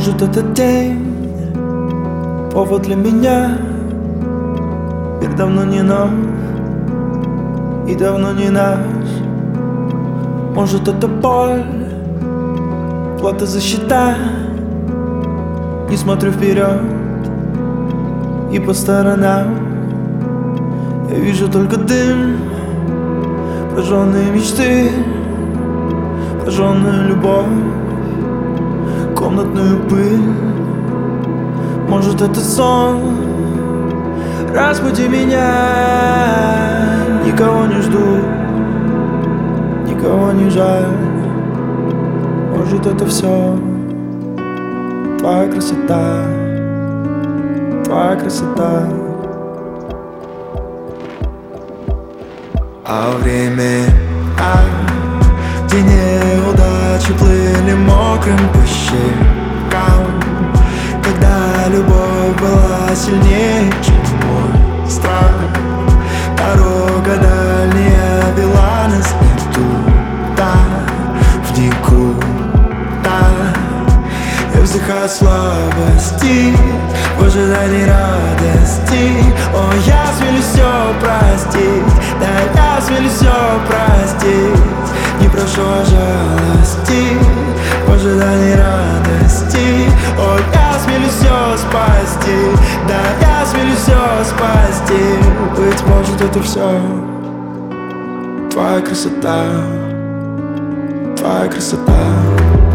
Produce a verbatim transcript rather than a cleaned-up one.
Может, этот день повод для меня. Мир давно не наш и давно не наш. Может, это боль, плата за счета. Не смотрю вперед и по сторонам. Я вижу только дым, прожженные мечты, прожженную любовь, комнатную пыль. Может, это сон, разбуди меня. Никого не жду, никого не жаль. Может, это все твоя красота, твоя красота. А время, а, где неудачи плыли мокрым по щекам, когда любовь была сильнее, чем мой страх. Дорога дальняя вела нас не туда, в никуда. Я вздыхаю слабости в ожидании радости. О, я смелюсь все простить, да, я смелюсь все простить. Не прошу о жалости в ожидании радости. О, я смелюсь все спасти, да, я смелюсь все спасти. Быть может, это все твоя красота, твоя красота.